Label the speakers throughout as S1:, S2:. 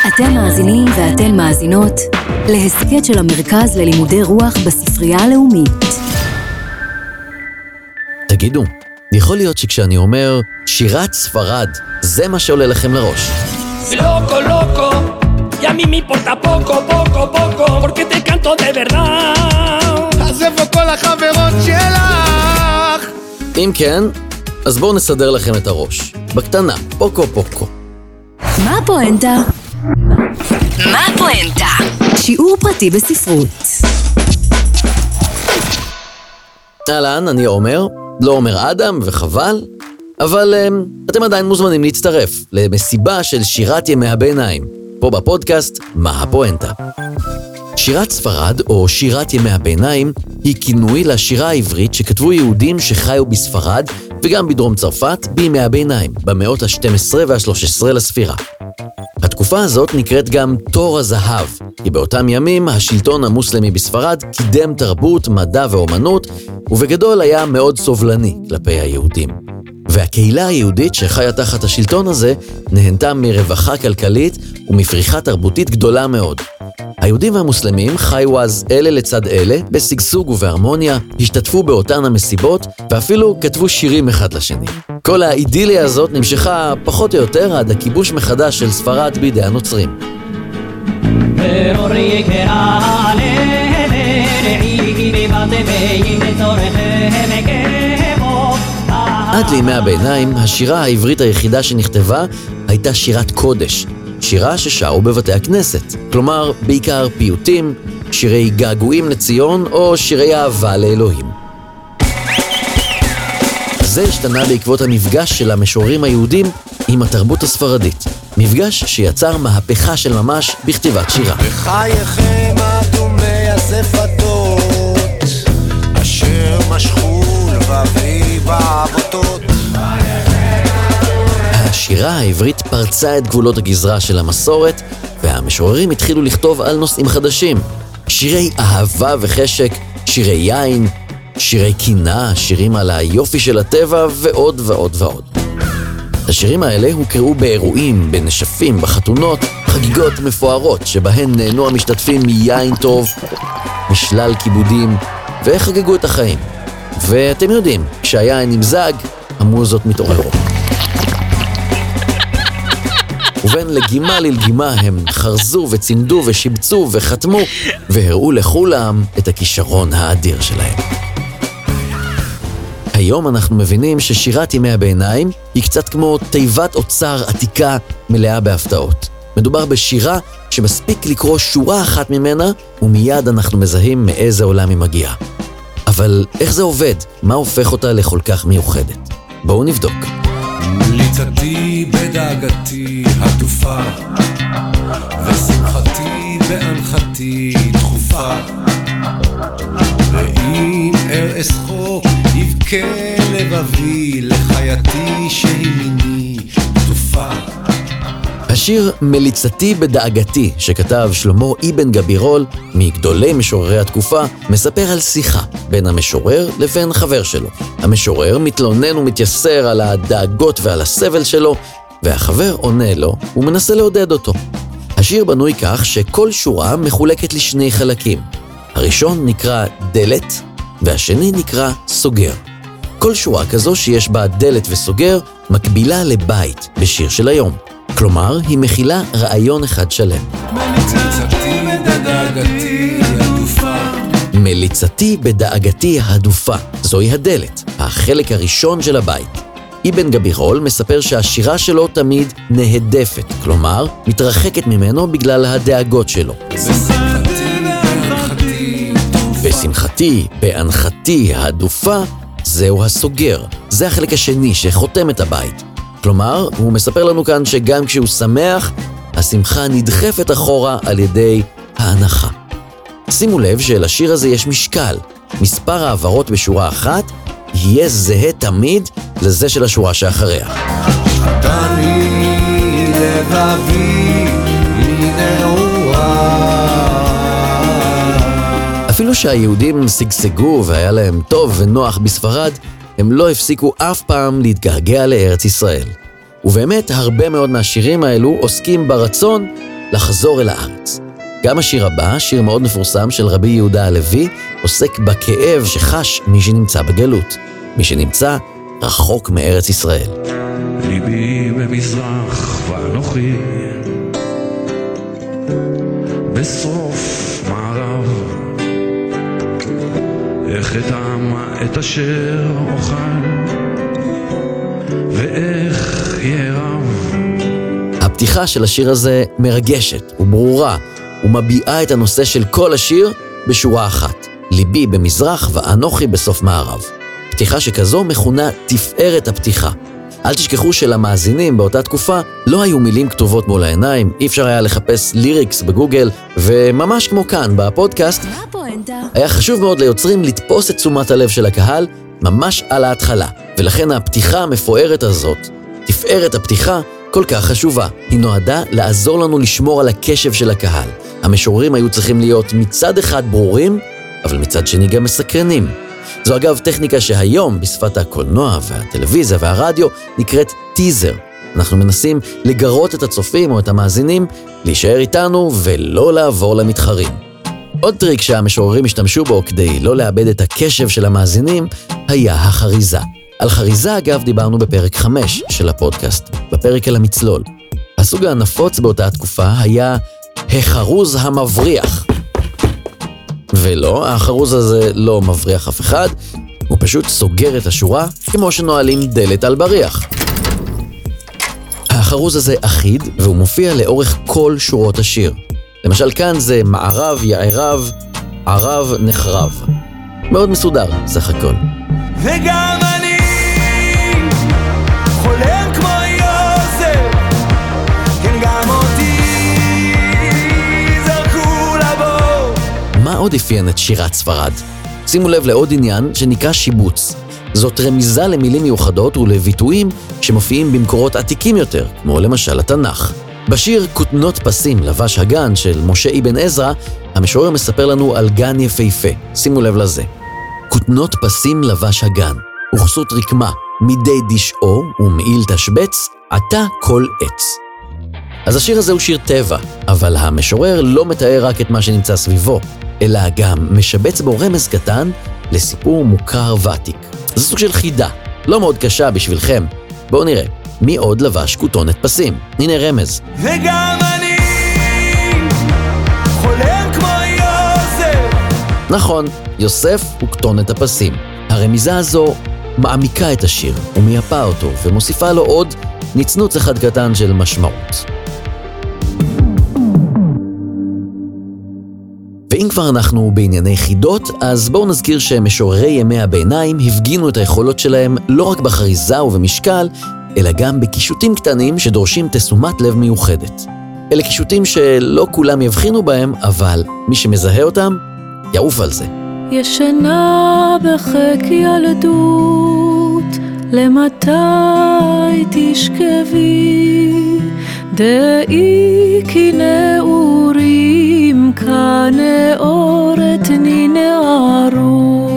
S1: אתם מאזינים ואתן מאזינות להסכת של המרכז ללימודי רוח בספרייה הלאומית.
S2: תגידו, יכול להיות שכשאני אומר שירת ספרד, זה מה שעולה לכם לראש?
S3: Loco, loco, y a mí me importa poco, poco, poco, porque te canto de verdad.
S4: אז איפה כל החברות שלך?
S2: אם כן, אז בואו נסדר לכם את הראש. בקטנה, פוקו פוקו.
S1: מה הפואנטה? מה הפואנטה? שיעור פרטי בספרות.
S2: אהלן, אני עומר, לא עומר אדם וחבל, אבל אתם עדיין מוזמנים להצטרף למסיבה של שירת ימי הביניים, פה בפודקאסט מה הפואנטה. שירת ספרד או שירת ימי הביניים היא כינוי לשירה העברית שכתבו יהודים שחיו בספרד וגם בדרום צרפת בימי הביניים, במאות ה-12 וה-13 לספירה. התקופה הזאת נקראת גם תור הזהב, כי באותם ימים השלטון המוסלמי בספרד קידם תרבות, מדע ואומנות, ובגדול היה מאוד סובלני כלפי היהודים. והקהילה היהודית שחיה תחת השלטון הזה נהנתה מרווחה כלכלית ומפריחה תרבותית גדולה מאוד. היהודים והמוסלמים חיו אז אלה לצד אלה, בסגסוג ובהרמוניה, השתתפו באותן המסיבות ואפילו כתבו שירים אחד לשני. כל האידיליה הזאת נמשכה פחות או יותר עד הכיבוש מחדש של ספרד בידי הנוצרים. עד לימי הביניים, השירה העברית היחידה שנכתבה הייתה שירת קודש, שירה ששרו בבתי הכנסת, כלומר בעיקר פיוטים, שירי געגועים לציון או שירי אהבה לאלוהים. זה השתנה בעקבות המפגש של המשוררים היהודים עם התרבות הספרדית, מפגש שיצר מהפכה של ממש בכתיבת שירה.
S4: בחייכם אדומי השפתות אשר משכו לבבי בעבותות.
S2: השירה העברית פרצה את גבולות הגזרה של המסורת, והמשוררים התחילו לכתוב על נושאים חדשים. שירי אהבה וחשק, שירי יין, שירי קינה, שירים על היופי של הטבע ועוד ועוד ועוד. השירים האלה הוקראו באירועים, בנשפים, בחתונות, חגיגות מפוארות שבהן נהנו המשתתפים מיין טוב, משלל כיבודים, וחגגו את החיים. ואתם יודעים, כשהיין נמזג, המוזות מתעוררות. ובין לגימה ללגימה הם חרזו וצימדו ושיבצו וחתמו והראו לכולם את הכישרון האדיר שלהם. היום אנחנו מבינים ששירת ימי הביניים היא קצת כמו תיבת אוצר עתיקה מלאה בהפתעות. מדובר בשירה שמספיק לקרוא שורה אחת ממנה ומיד אנחנו מזהים מאיזה עולם היא מגיעה. אבל איך זה עובד? מה הופך אותה לכל כך מיוחדת? בואו נבדוק.
S5: מליצתי בדאגתי עטופה ושמחתי באנחתי דחופה ואם ארעס חוק יבכה לבבי לחייתי שהימיני עטופה.
S2: השיר מליצתי בדאגתי שכתב שלמה אבן גבירול מגדולי משוררי התקופה מספר על שיחה בין המשורר לבין חבר שלו. המשורר מתלונן ומתייסר על הדאגות ועל הסבל שלו והחבר עונה לו ומנסה לעודד אותו. השיר בנוי כך שכל שורה מחולקת לשני חלקים. הראשון נקרא דלת והשני נקרא סוגר. כל שורה כזו שיש בה דלת וסוגר מקבילה לבית בשיר של היום. כלומר, היא מכילה רעיון אחד שלם.
S5: מליצתי בדאגתי עטופה.
S2: מליצתי בדאגתי הדופה. זוהי הדלת, החלק הראשון של הבית. אבן גבירול מספר שהשירה שלו תמיד נהדפת, כלומר, מתרחקת ממנו בגלל הדאגות שלו. ושמחתי באנחתי הדופה, זהו הסוגר. זה החלק השני שחותם את הבית. כלומר, הוא מספר לנו כאן שגם כשהוא שמח, השמחה נדחפת אחורה על ידי ההנחה. שימו לב שלשיר הזה יש משקל. מספר העברות בשורה אחת יהיה זהה תמיד לזה של השורה שאחריה.
S5: תני לבבי מנעורה.
S2: אפילו שהיהודים סגסגו והיה להם טוב ונוח בספרד, הם לא הפסיקו אף פעם להתגעגע לארץ ישראל. ובאמת הרבה מאוד מהשירים האלו עוסקים ברצון לחזור אל הארץ. גם השיר הבא, שיר מאוד מפורסם של רבי יהודה הלוי, עוסק בכאב שחש מי שנמצא בגלות, מי שנמצא רחוק מארץ ישראל.
S6: ליבי במזרח ואנוכי בסוף מערב, איך אטעם את אשר אוכל ואיך יערב.
S2: הפתיחה של השיר הזה מרגשת וברורה, ומביעה את הנושא של כל השיר בשורה אחת: ליבי במזרח ואנוכי בסוף מערב. פתיחה שכזו מכונה תפארת הפתיחה. אל תשכחו שלמאזינים באותה תקופה לא היו מילים כתובות מול העיניים, אי אפשר היה לחפש ליריקס בגוגל, וממש כמו כאן בפודקאסט, היה חשוב מאוד ליוצרים לתפוס את תשומת הלב של הקהל ממש על ההתחלה. ולכן הפתיחה המפוארת הזאת, תפארת הפתיחה, כל כך חשובה. היא נועדה לעזור לנו לשמור על הקשב של הקהל. המשוררים היו צריכים להיות מצד אחד ברורים, אבל מצד שני גם מסקרנים. זו אגב טכניקה שהיום בשפת הקולנוע והטלוויזיה והרדיו נקראת טיזר. אנחנו מנסים לגרות את הצופים או את המאזינים להישאר איתנו ולא לעבור למתחרים. עוד טריק שהמשוררים השתמשו בו כדי לא לאבד את הקשב של המאזינים היה החריזה. על חריזה אגב דיברנו בפרק 5 של הפודקאסט, בפרק על המצלול. הסוג הנפוץ באותה התקופה היה החרוז המבריח. ולא, החרוז הזה לא מבריח אף אחד, הוא פשוט סוגר את השורה כמו שנועלים דלת על בריח. החרוז הזה אחיד והוא מופיע לאורך כל שורות השיר. למשל כאן זה מערב יערב, ערב נחרב. מאוד מסודר, סך הכל.
S5: וגם אני חולם כמו יוסף, כן גם אותי זרקו לבור.
S2: מה עוד אפיין את שירת ספרד? שימו לב לעוד עניין שנקרא שיבוץ. זאת רמיזה למילים מיוחדות ולביטויים שמופיעים במקורות עתיקים יותר, כמו למשל התנ"ך. בשיר כותנות פסים לבש הגן של משה אבן עזרא, המשורר מספר לנו על גן יפהפה. שימו לב לזה. כותנות פסים לבש הגן, וכסות רקמה, מידי דשאו ומעיל תשבץ, עתה כל עץ. אז השיר הזה הוא שיר טבע, אבל המשורר לא מתאר רק את מה שנמצא סביבו, אלא גם משבץ בו רמז קטן לסיפור מוכר ועתיק. זה סוג של חידה, לא מאוד קשה בשבילכם. בואו נראה, מי עוד לבש כותונת פסים? הנה רמז.
S5: וגם אני חולם כמו יוסף.
S2: נכון, יוסף הוא כותונת הפסים. הרמיזה הזו מעמיקה את השיר ומייפה אותו ומוסיפה לו עוד נצנוץ אחד קטן של משמעות. ואם כבר אנחנו בענייני חידות, אז בואו נזכיר שמשוררי ימי הביניים הפגינו את היכולות שלהם לא רק בחריזה ובמשקל, אלא גם בקישוטים קטנים שדורשים תשומת לב מיוחדת. אלה קישוטים שלא כולם יבחינו בהם, אבל מי שמזהה אותם, יעוף על זה.
S7: ישנה בחיק ילדות, למתי תשכבי, דאי כי נעורים כנעורת ננערו.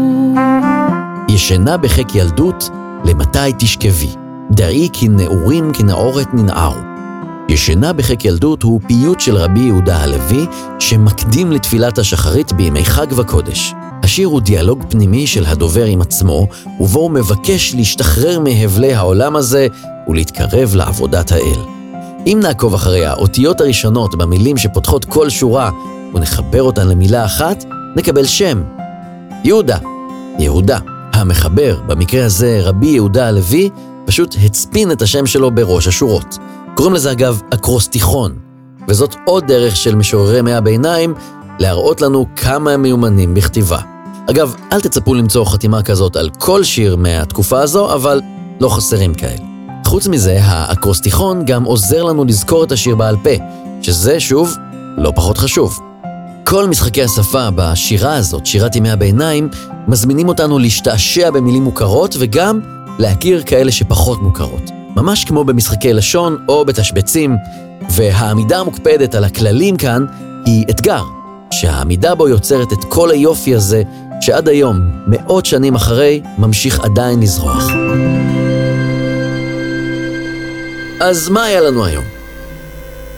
S2: ישנה בחיק ילדות, למתי תשכבי, דאי כי נעורים כנעורת ננערו. ישנה בחיק ילדות הוא פיוט של רבי יהודה הלוי שמקדים לתפילת השחרית בימי חג וקודש. השיר הוא דיאלוג פנימי של הדובר עם עצמו, ובו הוא מבקש להשתחרר מהבלי העולם הזה ולהתקרב לעבודת האל. אם נעקוב אחרי האותיות הראשונות במילים שפותחות כל שורה ונחבר אותן למילה אחת, נקבל שם. יהודה, יהודה. המחבר, במקרה הזה רבי יהודה הלוי, פשוט הצפין את השם שלו בראש השורות. קוראים לזה אגב אקרוסטיכון, וזאת עוד דרך של משוררי ימי הביניים להראות לנו כמה הם מיומנים בכתיבה. אגב, אל תצפו למצוא חתימה כזאת על כל שיר מהתקופה הזו, אבל לא חסרים כאלה. חוץ מזה, האקרוסטיכון גם עוזר לנו לזכור את השיר בעל פה, שזה שוב לא פחות חשוב. כל משחקי השפה בשירה הזאת, שירת ימי הביניים, מזמינים אותנו להשתעשע במילים מוכרות וגם להכיר כאלה שפחות מוכרות. ממש כמו במשחקי לשון או בתשבצים, והעמידה המוקפדת על הכללים כאן היא אתגר, שהעמידה בו יוצרת את כל היופי הזה שעד היום, מאות שנים אחרי, ממשיך עדיין לזרוח. אז מה היה לנו היום?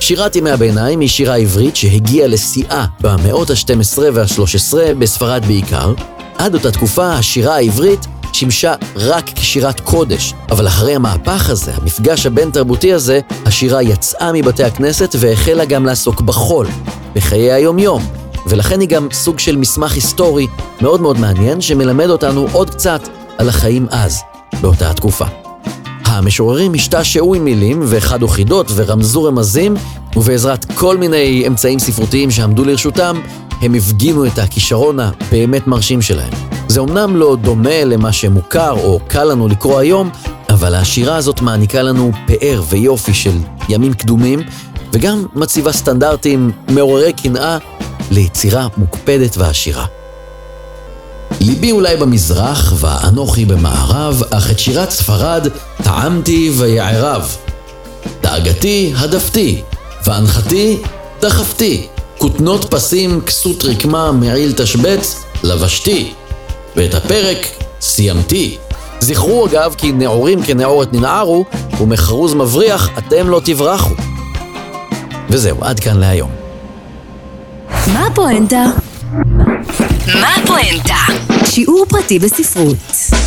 S2: שירת ימי הביניים היא שירה עברית שהגיעה לשיאה במאות ה-12 וה-13 בספרד בעיקר. עד אותה תקופה השירה העברית שימשה רק כשירת קודש, אבל אחרי המהפך הזה, המפגש הבין תרבותי הזה, השירה יצאה מבתי הכנסת והחלה גם לעסוק בחול, בחיי היום-יום, ולכן היא גם סוג של מסמך היסטורי מאוד מאוד מעניין שמלמד אותנו עוד קצת על החיים אז, באותה התקופה. המשוררים השתעשעו עם מילים וחדו חידות ורמזו רמזים, ובעזרת כל מיני אמצעים ספרותיים שעמדו לרשותם, הם הפגינו את הכישרון הבאמת מרשים שלהם. זה אומנם לא דומה למה שמוכר או קל לנו לקרוא היום, אבל השירה הזאת מעניקה לנו פאר ויופי של ימים קדומים, וגם מציבה סטנדרטים מעוררי קנאה ליצירה מוקפדת ועשירה. ליבי אולי במזרח ואנוכי במערב, אך את שירת ספרד טעמתי ויערב. דאגתי הדפתי, והנחתי דחפתי, כותנות פסים כסות רקמה מעיל תשבץ לבשתי, ואת הפרק סיימתי. זכרו אגב כי נעורים כנעורת ננערו, ומחרוז מבריח אתם לא תברחו. וזהו, עד כאן להיום.
S1: מה הפואנטה? מה הפואנטה? שיעור פרטי בספרות.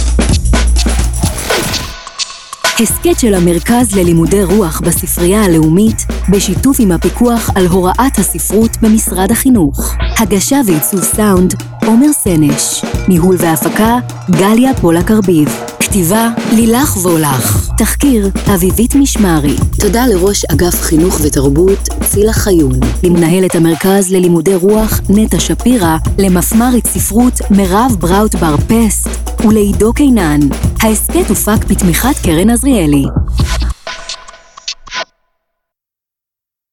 S1: הסקט של המרכז ללימודי רוח בספרייה הלאומית, בשיתוף עם הפיקוח על הוראת הספרות במשרד החינוך. הגשה ועיצוב סאונד, עומר סנש. ניהול והפקה, גליה פולה קרביב. כתיבה, לילך וולך. תחקיר, אביבית משמרי. תודה לראש אגף חינוך ותרבות, צילה חיון. למנהלת המרכז ללימודי רוח, נטע שפירה. למפמ"רית ספרות, מירב בראוט בר פסט. ולעידו קינן. ההסקט הופק בתמיכת קרן עזריאלי.